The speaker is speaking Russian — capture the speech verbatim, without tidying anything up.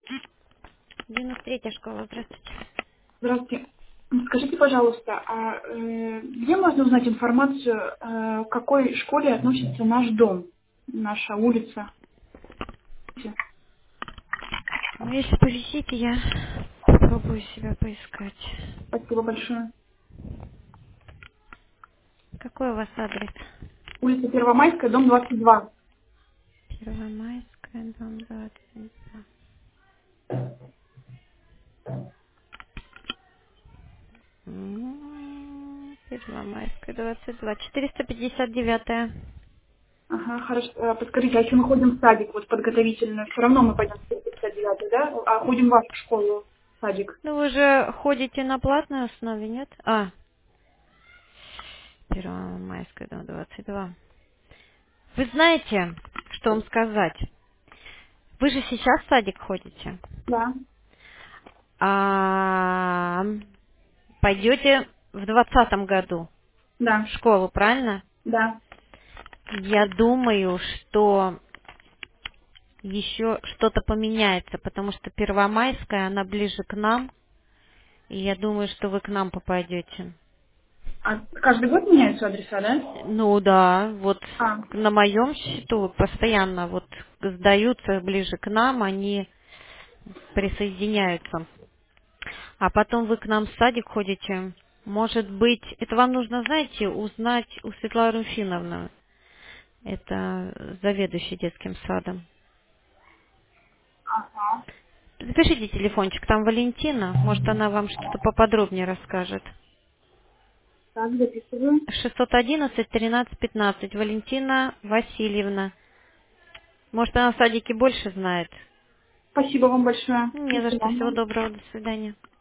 девяносто третья школа, здравствуйте. Здравствуйте. Скажите, пожалуйста, а э, где можно узнать информацию, э, к какой школе относится наш дом, наша улица? Ну, если повисите, я попробую себя поискать. Спасибо большое. Какой у вас адрес? Улица Первомайская, дом двадцать два. Первомайская, дом двадцать два. М, Первомайская, двадцать два. четыреста пятьдесят девятая. Ага, хорошо. Э, Подскажите, а если мы ходим в садик, вот подготовительно, все равно мы пойдем в пятьдесят девятый, да? А ходим в вашу школу, в садик? Ну, вы же ходите на платной основе, нет? А, Первомайская, дом двадцать два. Вы знаете, что вам сказать? Вы же сейчас в садик ходите. Да, А пойдете в двадцатом году в да, школу, правильно? да. Я думаю, что еще что-то поменяется, потому что Первомайская, она ближе к нам, и я думаю, что вы к нам попадете. А каждый год меняются адреса, да? Ну да, вот А, на моем счету постоянно вот сдаются ближе к нам, они присоединяются. А потом вы к нам в садик ходите. Может быть, это вам нужно, знаете, узнать у Светланы Руфиновны. Это заведующий детским садом. ага. Запишите телефончик, там Валентина. Может, она вам что-то поподробнее расскажет. Так, записываю. шестьсот одиннадцать тринадцать пятнадцать. Валентина Васильевна. Может, она в садике больше знает. Спасибо вам большое. Не До за что. Всего свидания. доброго. До свидания.